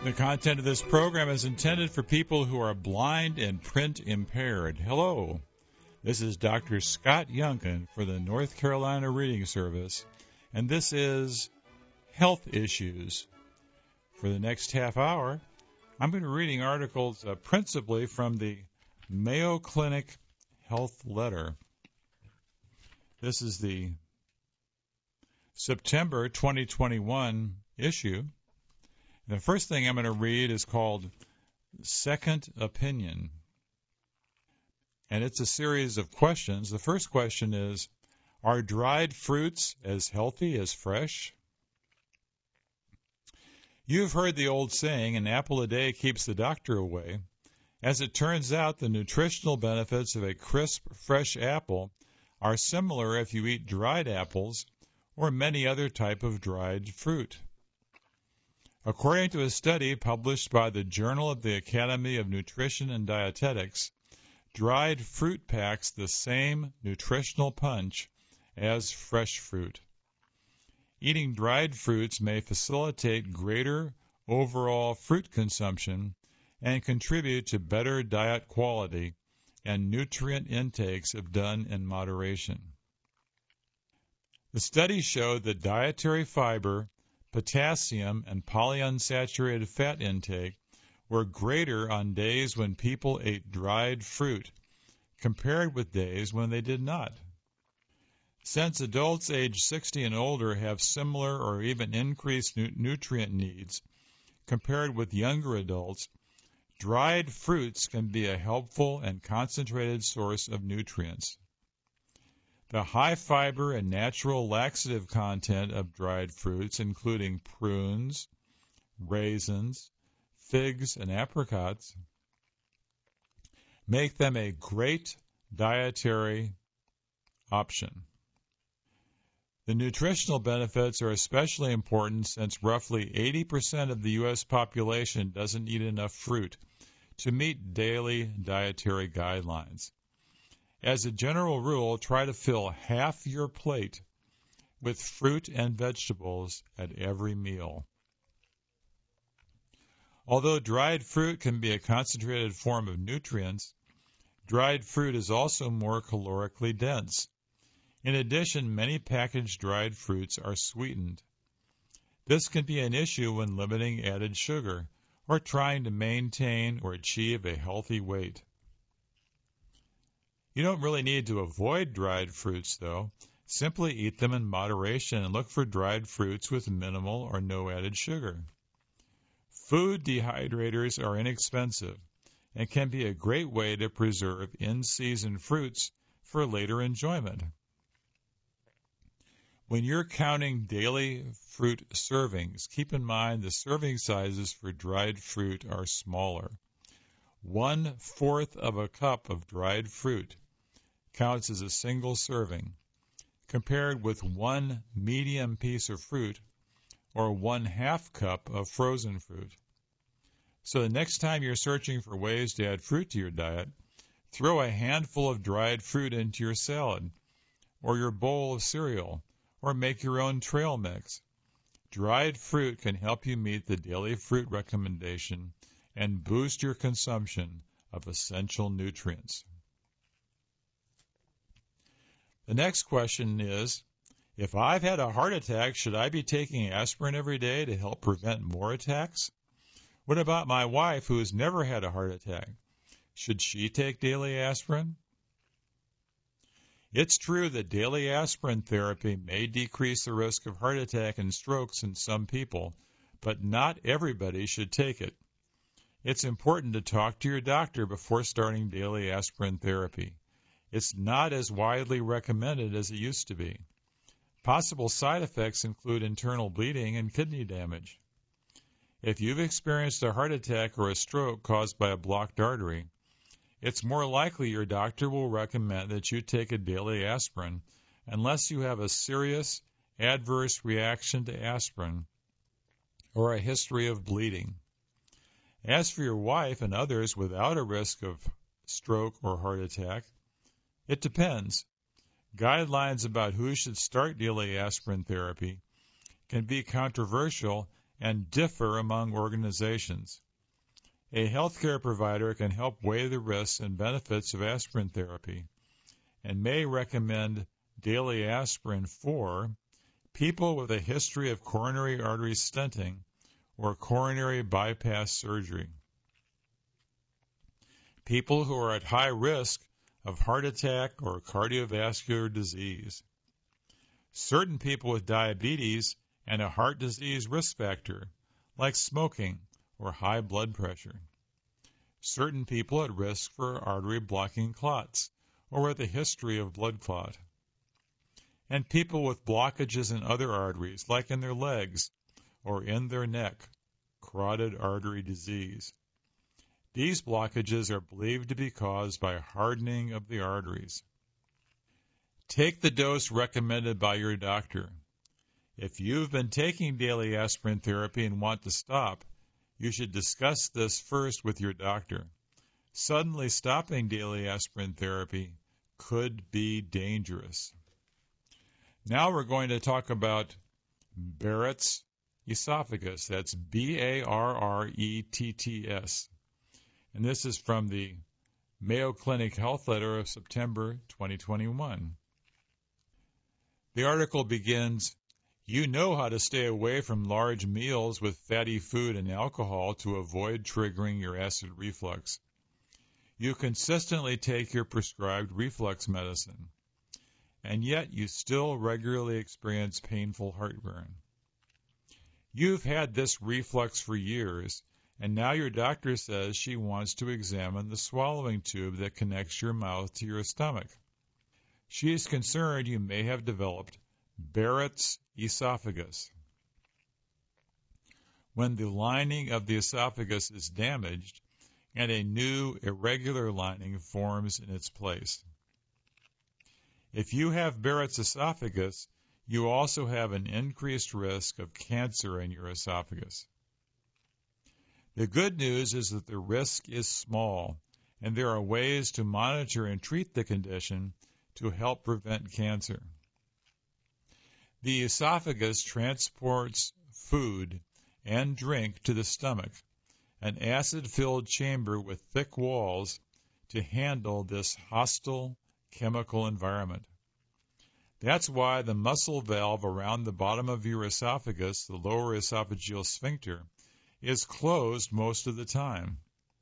The content of this program is intended for people who are blind and print impaired. Hello, this is Dr. Scott Youngkin for the North Carolina Reading Service, and this is Health Issues. For the next half hour, I'm going to be reading articles principally from the Mayo Clinic Health Letter. This is the September 2021 issue. The first thing I'm going to read is called Second Opinion. And it's a series of questions. The first question is, are dried fruits as healthy as fresh? You've heard the old saying, an apple a day keeps the doctor away. As it turns out, the nutritional benefits of a crisp, fresh apple are similar if you eat dried apples or many other type of dried fruit. According to a study published by the Journal of the Academy of Nutrition and Dietetics, dried fruit packs the same nutritional punch as fresh fruit. Eating dried fruits may facilitate greater overall fruit consumption and contribute to better diet quality and nutrient intakes if done in moderation. The study showed that dietary fiber, potassium, and polyunsaturated fat intake were greater on days when people ate dried fruit compared with days when they did not. Since adults age 60 and older have similar or even increased nutrient needs compared with younger adults, dried fruits can be a helpful and concentrated source of nutrients. The high fiber and natural laxative content of dried fruits, including prunes, raisins, figs, and apricots, make them a great dietary option. The nutritional benefits are especially important since roughly 80% of the U.S. population doesn't eat enough fruit to meet daily dietary guidelines. As a general rule, try to fill half your plate with fruit and vegetables at every meal. Although dried fruit can be a concentrated form of nutrients, dried fruit is also more calorically dense. In addition, many packaged dried fruits are sweetened. This can be an issue when limiting added sugar or trying to maintain or achieve a healthy weight. You don't really need to avoid dried fruits, though. Simply eat them in moderation and look for dried fruits with minimal or no added sugar. Food dehydrators are inexpensive and can be a great way to preserve in-season fruits for later enjoyment. When you're counting daily fruit servings, keep in mind the serving sizes for dried fruit are smaller. 1/4 of a cup of dried fruit counts as a single serving, compared with one medium piece of fruit or 1/2 cup of frozen fruit. So the next time you're searching for ways to add fruit to your diet, throw a handful of dried fruit into your salad or your bowl of cereal, or make your own trail mix. Dried fruit can help you meet the daily fruit recommendation and boost your consumption of essential nutrients. The next question is, if I've had a heart attack, should I be taking aspirin every day to help prevent more attacks? What about my wife who has never had a heart attack? Should she take daily aspirin? It's true that daily aspirin therapy may decrease the risk of heart attack and strokes in some people, but not everybody should take it. It's important to talk to your doctor before starting daily aspirin therapy. It's not as widely recommended as it used to be. Possible side effects include internal bleeding and kidney damage. If you've experienced a heart attack or a stroke caused by a blocked artery, it's more likely your doctor will recommend that you take a daily aspirin unless you have a serious adverse reaction to aspirin or a history of bleeding. As for your wife and others without a risk of stroke or heart attack, it depends. Guidelines about who should start daily aspirin therapy can be controversial and differ among organizations. A healthcare provider can help weigh the risks and benefits of aspirin therapy and may recommend daily aspirin for people with a history of coronary artery stenting or coronary bypass surgery, people who are at high risk of heart attack or cardiovascular disease, certain people with diabetes and a heart disease risk factor, like smoking or high blood pressure, certain people at risk for artery blocking clots or with a history of blood clot, and people with blockages in other arteries, like in their legs or in their neck, carotid artery disease. These blockages are believed to be caused by hardening of the arteries. Take the dose recommended by your doctor. If you've been taking daily aspirin therapy and want to stop, you should discuss this first with your doctor. Suddenly stopping daily aspirin therapy could be dangerous. Now we're going to talk about Barrett's esophagus. That's Barretts. And this is from the Mayo Clinic Health Letter of September 2021. The article begins, "You know how to stay away from large meals with fatty food and alcohol to avoid triggering your acid reflux. You consistently take your prescribed reflux medicine, and yet you still regularly experience painful heartburn. You've had this reflux for years, and now your doctor says she wants to examine the swallowing tube that connects your mouth to your stomach. She is concerned you may have developed Barrett's esophagus. When the lining of the esophagus is damaged and a new irregular lining forms in its place. If you have Barrett's esophagus, you also have an increased risk of cancer in your esophagus. The good news is that the risk is small, and there are ways to monitor and treat the condition to help prevent cancer. The esophagus transports food and drink to the stomach, an acid-filled chamber with thick walls to handle this hostile chemical environment. That's why the muscle valve around the bottom of your esophagus, the lower esophageal sphincter, is closed most of the time.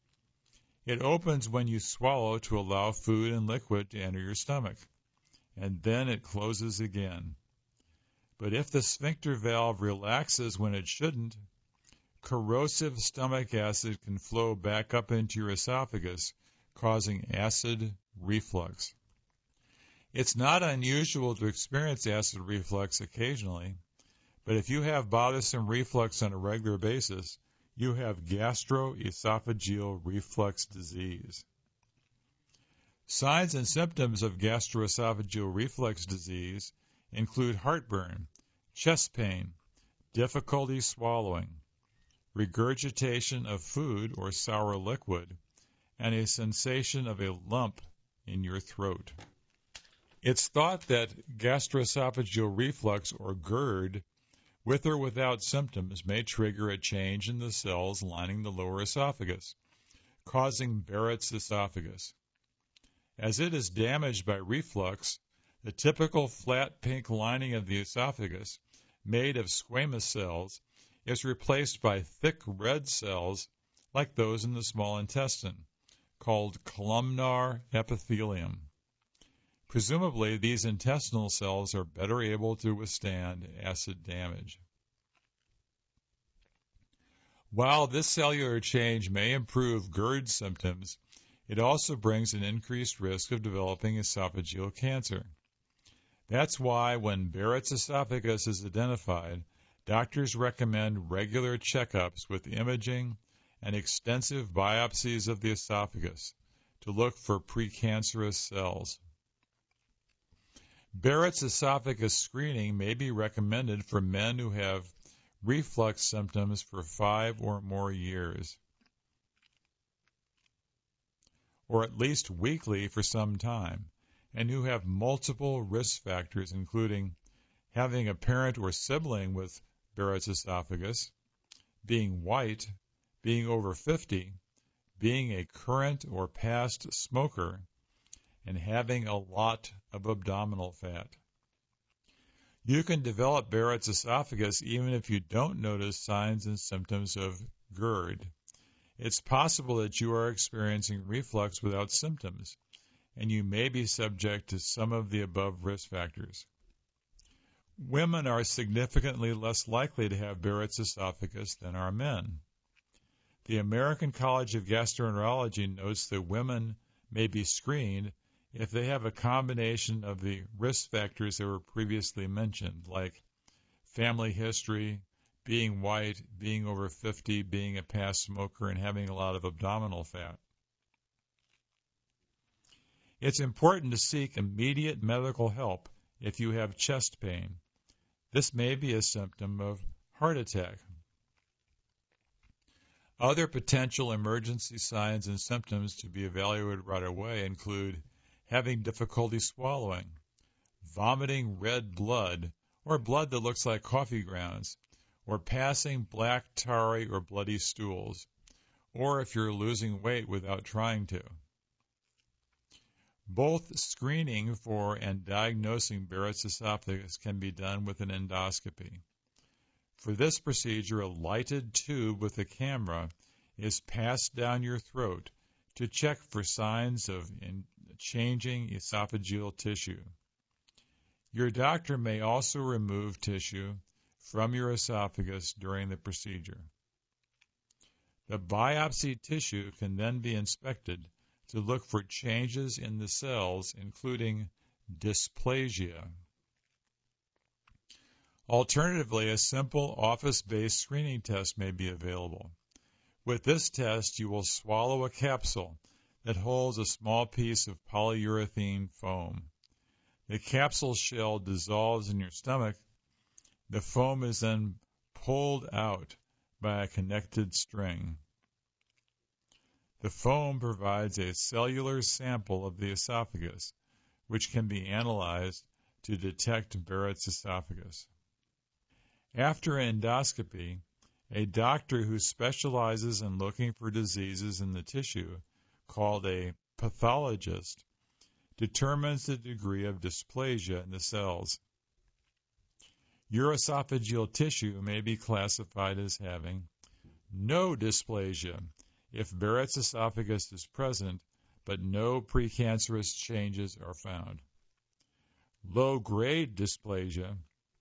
It opens when you swallow to allow food and liquid to enter your stomach, and then it closes again. But if the sphincter valve relaxes when it shouldn't, corrosive stomach acid can flow back up into your esophagus, causing acid reflux. It's not unusual to experience acid reflux occasionally, but if you have bothersome reflux on a regular basis, you have gastroesophageal reflux disease. Signs and symptoms of gastroesophageal reflux disease include heartburn, chest pain, difficulty swallowing, regurgitation of food or sour liquid, and a sensation of a lump in your throat. It's thought that gastroesophageal reflux, or GERD, with or without symptoms, may trigger a change in the cells lining the lower esophagus, causing Barrett's esophagus. As it is damaged by reflux, the typical flat pink lining of the esophagus, made of squamous cells, is replaced by thick red cells like those in the small intestine, called columnar epithelium. Presumably, these intestinal cells are better able to withstand acid damage. While this cellular change may improve GERD symptoms, it also brings an increased risk of developing esophageal cancer. That's why when Barrett's esophagus is identified, doctors recommend regular checkups with imaging and extensive biopsies of the esophagus to look for precancerous cells. Barrett's esophagus screening may be recommended for men who have reflux symptoms for 5 or more years, or at least weekly for some time, and who have multiple risk factors, including having a parent or sibling with Barrett's esophagus, being white, being over 50, being a current or past smoker, and having a lot of abdominal fat. You can develop Barrett's esophagus even if you don't notice signs and symptoms of GERD. It's possible that you are experiencing reflux without symptoms, and you may be subject to some of the above risk factors. Women are significantly less likely to have Barrett's esophagus than are men. The American College of Gastroenterology notes that women may be screened if they have a combination of the risk factors that were previously mentioned, like family history, being white, being over 50, being a past smoker, and having a lot of abdominal fat. It's important to seek immediate medical help if you have chest pain. This may be a symptom of heart attack. Other potential emergency signs and symptoms to be evaluated right away include having difficulty swallowing, vomiting red blood or blood that looks like coffee grounds, or passing black, tarry, or bloody stools, or if you're losing weight without trying to. Both screening for and diagnosing Barrett's esophagus can be done with an endoscopy. For this procedure, a lighted tube with a camera is passed down your throat to check for signs of changing esophageal tissue. Your doctor may also remove tissue from your esophagus during the procedure. The biopsy tissue can then be inspected to look for changes in the cells, including dysplasia. Alternatively, a simple office-based screening test may be available. With this test, you will swallow a capsule that holds a small piece of polyurethane foam. The capsule shell dissolves in your stomach. The foam is then pulled out by a connected string. The foam provides a cellular sample of the esophagus, which can be analyzed to detect Barrett's esophagus. After endoscopy, a doctor who specializes in looking for diseases in the tissue, called a pathologist, determines the degree of dysplasia in the cells. Your esophageal tissue may be classified as having no dysplasia if Barrett's esophagus is present, but no precancerous changes are found. Low-grade dysplasia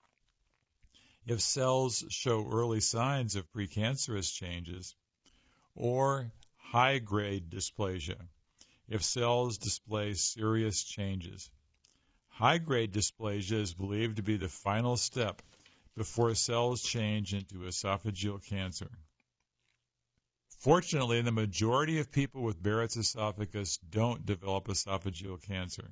if cells show early signs of precancerous changes, or high-grade dysplasia if cells display serious changes. High-grade dysplasia is believed to be the final step before cells change into esophageal cancer. Fortunately, the majority of people with Barrett's esophagus don't develop esophageal cancer.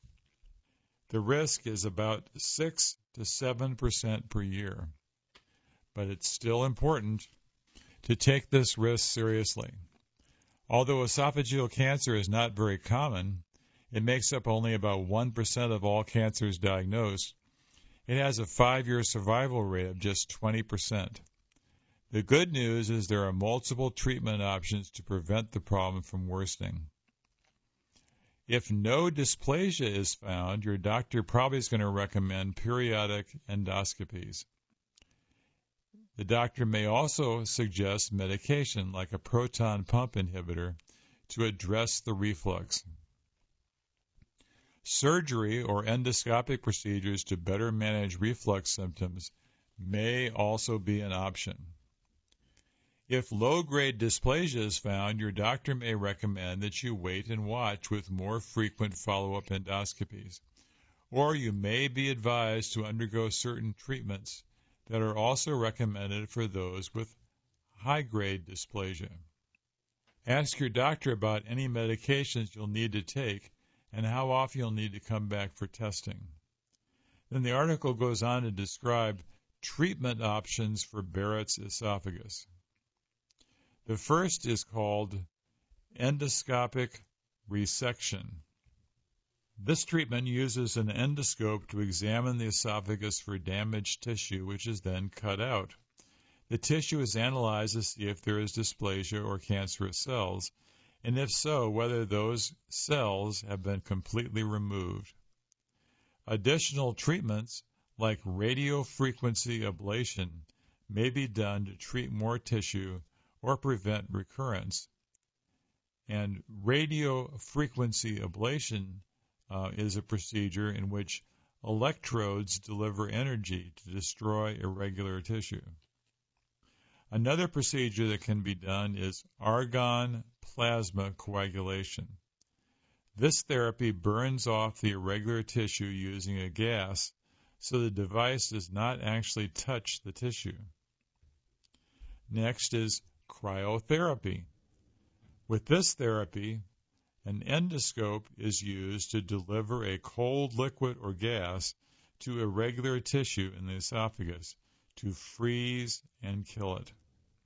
The risk is about 6 to 7% per year, but it's still important to take this risk seriously. Although esophageal cancer is not very common, it makes up only about 1% of all cancers diagnosed. It has a 5-year survival rate of just 20%. The good news is there are multiple treatment options to prevent the problem from worsening. If no dysplasia is found, your doctor probably is going to recommend periodic endoscopies. The doctor may also suggest medication like a proton pump inhibitor to address the reflux. Surgery or endoscopic procedures to better manage reflux symptoms may also be an option. If low-grade dysplasia is found, your doctor may recommend that you wait and watch with more frequent follow-up endoscopies, or you may be advised to undergo certain treatments that are also recommended for those with high-grade dysplasia. Ask your doctor about any medications you'll need to take and how often you'll need to come back for testing. Then the article goes on to describe treatment options for Barrett's esophagus. The first is called endoscopic resection. This treatment uses an endoscope to examine the esophagus for damaged tissue, which is then cut out. The tissue is analyzed to see if there is dysplasia or cancerous cells, and if so, whether those cells have been completely removed. Additional treatments like radiofrequency ablation may be done to treat more tissue or prevent recurrence. And radiofrequency ablation is a procedure in which electrodes deliver energy to destroy irregular tissue. Another procedure that can be done is argon plasma coagulation. This therapy burns off the irregular tissue using a gas, so the device does not actually touch the tissue. Next is cryotherapy. With this therapy, an endoscope is used to deliver a cold liquid or gas to irregular tissue in the esophagus to freeze and kill it.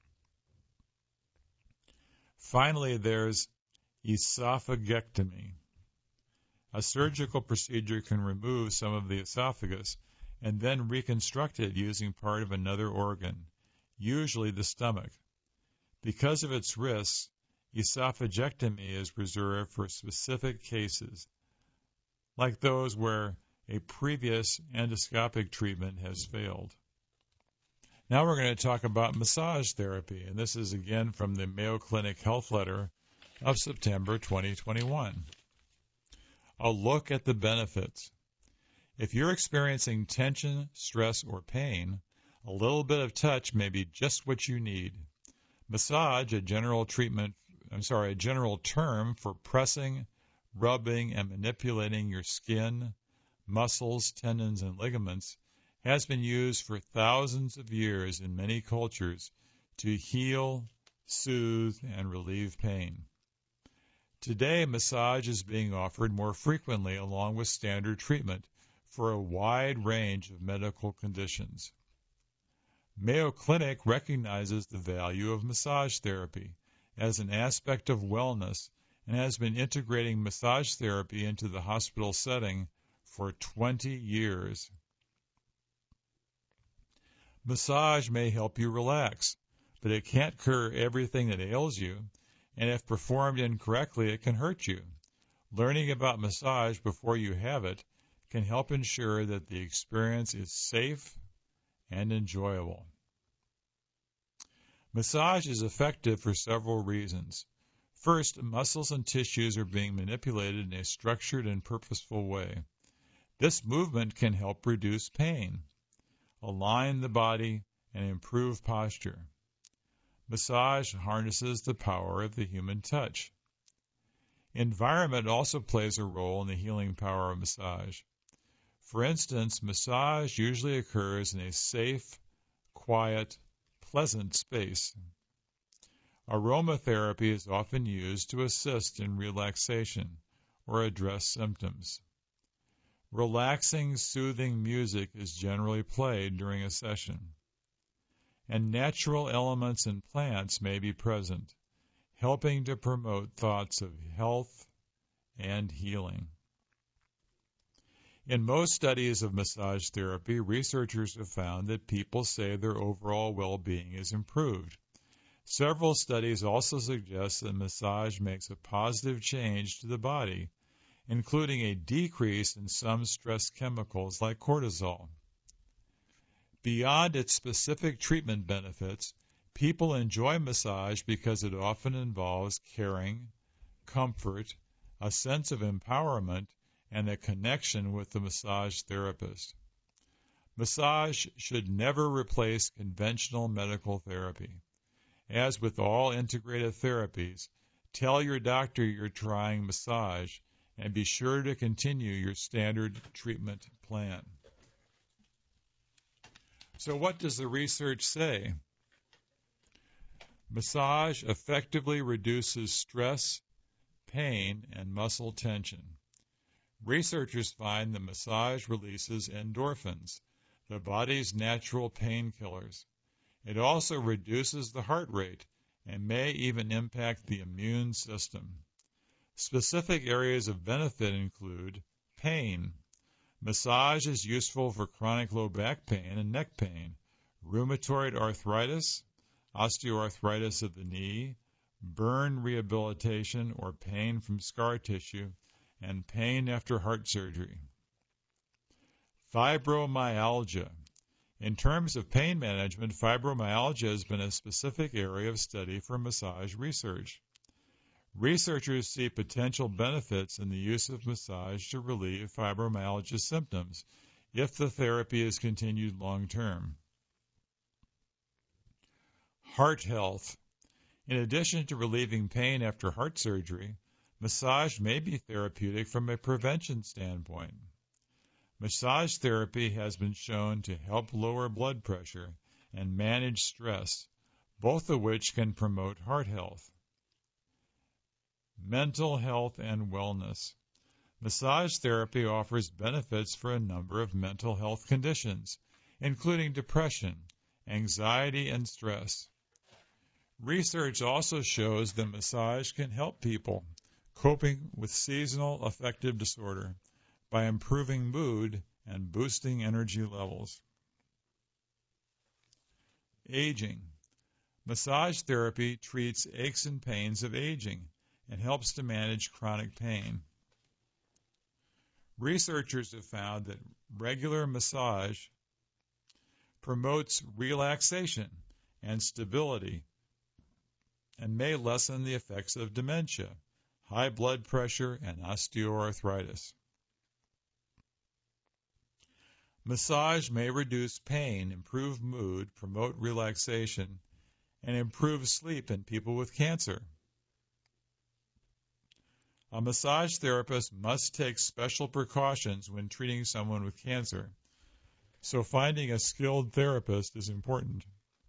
Finally, there's esophagectomy. A surgical procedure can remove some of the esophagus and then reconstruct it using part of another organ, usually the stomach. Because of its risks, esophagectomy is reserved for specific cases, like those where a previous endoscopic treatment has failed. Now we're going to talk about massage therapy, and this is again from the Mayo Clinic Health Letter of September 2021. A look at the benefits. If you're experiencing tension, stress, or pain, a little bit of touch may be just what you need. Massage, a general term for pressing, rubbing, and manipulating your skin, muscles, tendons, and ligaments, has been used for thousands of years in many cultures to heal, soothe, and relieve pain. Today, massage is being offered more frequently along with standard treatment for a wide range of medical conditions. Mayo Clinic recognizes the value of massage therapy as an aspect of wellness and has been integrating massage therapy into the hospital setting for 20 years. Massage may help you relax, but it can't cure everything that ails you, and if performed incorrectly, it can hurt you. Learning about massage before you have it can help ensure that the experience is safe and enjoyable. Massage is effective for several reasons. First, muscles and tissues are being manipulated in a structured and purposeful way. This movement can help reduce pain, align the body, and improve posture. Massage harnesses the power of the human touch. Environment also plays a role in the healing power of massage. For instance, massage usually occurs in a safe, quiet, pleasant space. Aromatherapy is often used to assist in relaxation or address symptoms. Relaxing, soothing music is generally played during a session. And natural elements and plants may be present, helping to promote thoughts of health and healing. In most studies of massage therapy, researchers have found that people say their overall well-being is improved. Several studies also suggest that massage makes a positive change to the body, including a decrease in some stress chemicals like cortisol. Beyond its specific treatment benefits, people enjoy massage because it often involves caring, comfort, a sense of empowerment, and a connection with the massage therapist. Massage should never replace conventional medical therapy. As with all integrative therapies, tell your doctor you're trying massage and be sure to continue your standard treatment plan. So what does the research say? Massage effectively reduces stress, pain, and muscle tension. Researchers find that massage releases endorphins, the body's natural painkillers. It also reduces the heart rate and may even impact the immune system. Specific areas of benefit include pain. Massage is useful for chronic low back pain and neck pain, rheumatoid arthritis, osteoarthritis of the knee, burn rehabilitation or pain from scar tissue, and pain after heart surgery. Fibromyalgia. In terms of pain management, fibromyalgia has been a specific area of study for massage research. Researchers see potential benefits in the use of massage to relieve fibromyalgia symptoms if the therapy is continued long term. Heart health. In addition to relieving pain after heart surgery, massage may be therapeutic from a prevention standpoint. Massage therapy has been shown to help lower blood pressure and manage stress, both of which can promote heart health. Mental health and wellness. Massage therapy offers benefits for a number of mental health conditions, including depression, anxiety, and stress. Research also shows that massage can help people coping with seasonal affective disorder by improving mood and boosting energy levels. Aging. Massage therapy treats aches and pains of aging and helps to manage chronic pain. Researchers have found that regular massage promotes relaxation and stability and may lessen the effects of dementia, high blood pressure, and osteoarthritis. Massage may reduce pain, improve mood, promote relaxation, and improve sleep in people with cancer. A massage therapist must take special precautions when treating someone with cancer, so finding a skilled therapist is important.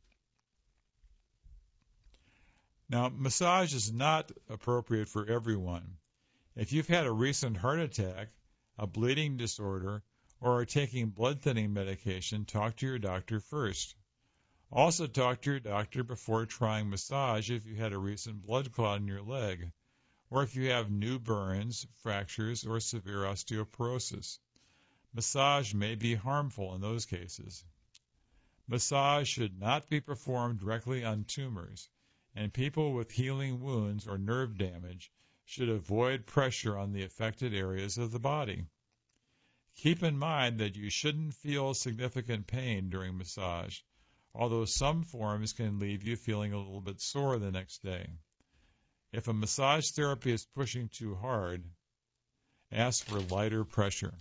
Now, massage is not appropriate for everyone. If you've had a recent heart attack, a bleeding disorder, or are taking blood thinning medication, talk to your doctor first. Also talk to your doctor before trying massage if you had a recent blood clot in your leg, or if you have new burns, fractures, or severe osteoporosis. Massage may be harmful in those cases. Massage should not be performed directly on tumors, and people with healing wounds or nerve damage should avoid pressure on the affected areas of the body. Keep in mind that you shouldn't feel significant pain during massage, although some forms can leave you feeling a little bit sore the next day. If a massage therapy is pushing too hard, ask for lighter pressure.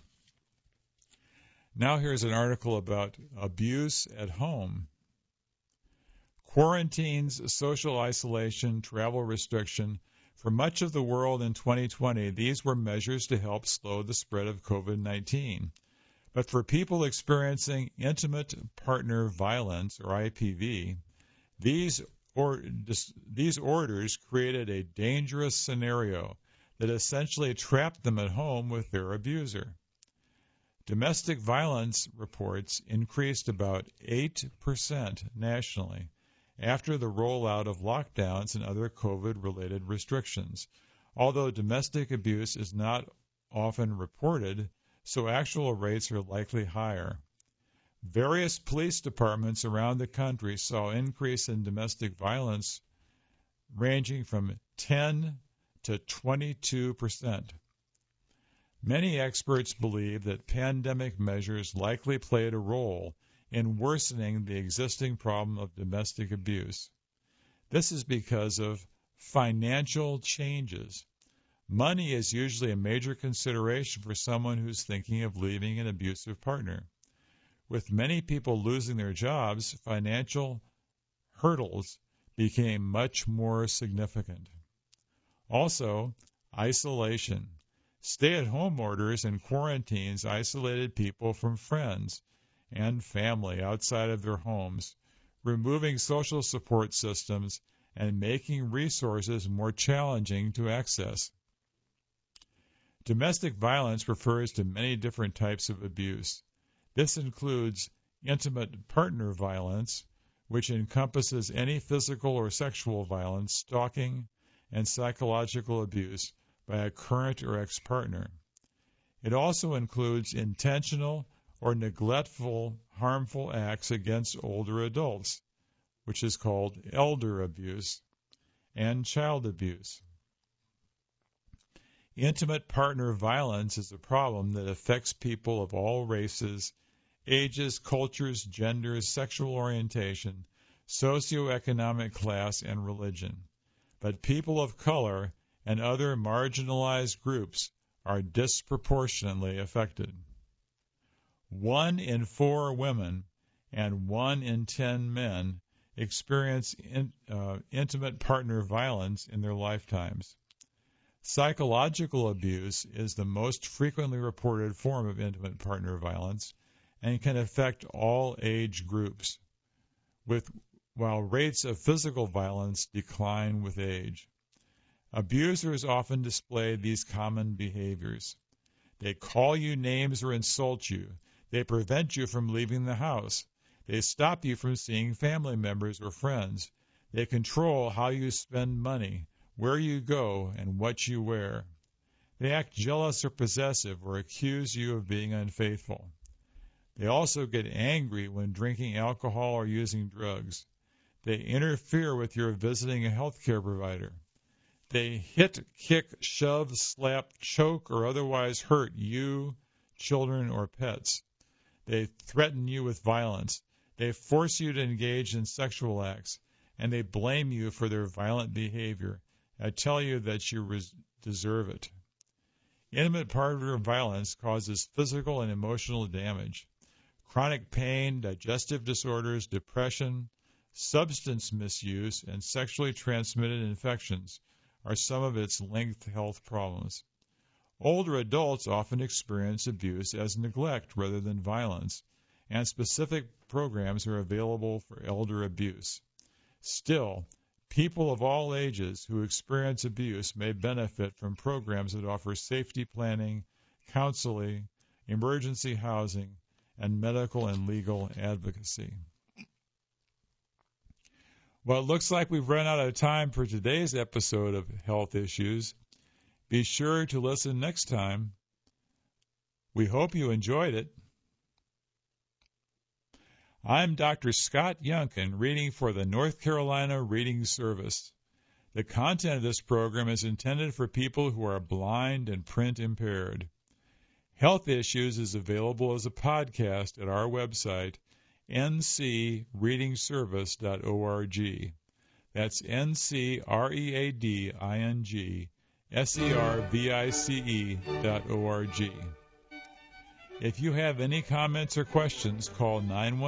Now here's an article about abuse at home. Quarantines, social isolation, travel restriction. For much of the world in 2020, these were measures to help slow the spread of COVID-19. But for people experiencing intimate partner violence, or IPV, these orders created a dangerous scenario that essentially trapped them at home with their abuser. Domestic violence reports increased about 8% nationally after the rollout of lockdowns and other COVID-related restrictions, although domestic abuse is not often reported, so actual rates are likely higher. Various police departments around the country saw an increase in domestic violence ranging from 10 to 22%. Many experts believe that pandemic measures likely played a role in worsening the existing problem of domestic abuse. This is because of financial changes. Money is usually a major consideration for someone who's thinking of leaving an abusive partner. With many people losing their jobs, financial hurdles became much more significant. Also, isolation. Stay-at-home orders and quarantines isolated people from friends and family outside of their homes, removing social support systems and making resources more challenging to access. Domestic violence refers to many different types of abuse. This includes intimate partner violence, which encompasses any physical or sexual violence, stalking, and psychological abuse by a current or ex-partner. It also includes intentional or neglectful, harmful acts against older adults, which is called elder abuse, and child abuse. Intimate partner violence is a problem that affects people of all races, ages, cultures, genders, sexual orientation, socioeconomic class, and religion. But people of color and other marginalized groups are disproportionately affected. 1 in 4 women and 1 in 10 men experience intimate partner violence in their lifetimes. Psychological abuse is the most frequently reported form of intimate partner violence and can affect all age groups, while rates of physical violence decline with age. Abusers often display these common behaviors. They call you names or insult you. They prevent you from leaving the house. They stop you from seeing family members or friends. They control how you spend money, where you go, and what you wear. They act jealous or possessive or accuse you of being unfaithful. They also get angry when drinking alcohol or using drugs. They interfere with your visiting a healthcare provider. They hit, kick, shove, slap, choke, or otherwise hurt you, children, or pets. They threaten you with violence. They force you to engage in sexual acts, and they blame you for their violent behavior. I tell you that you deserve it. Intimate partner violence causes physical and emotional damage. Chronic pain, digestive disorders, depression, substance misuse, and sexually transmitted infections are some of its linked health problems. Older adults often experience abuse as neglect rather than violence, and specific programs are available for elder abuse. Still, people of all ages who experience abuse may benefit from programs that offer safety planning, counseling, emergency housing, and medical and legal advocacy. Well, it looks like we've run out of time for today's episode of Health Issues. Be sure to listen next time. We hope you enjoyed it. I'm Dr. Scott Youngkin, reading for the North Carolina Reading Service. The content of this program is intended for people who are blind and print impaired. Health Issues is available as a podcast at our website, ncreadingservice.org. That's ncreadingservice.org. If you have any comments or questions, call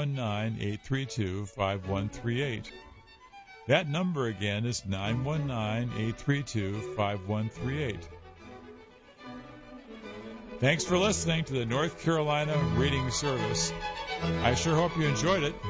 919-832-5138. That number again is 919-832-5138. Thanks for listening to the North Carolina Reading Service. I sure hope you enjoyed it.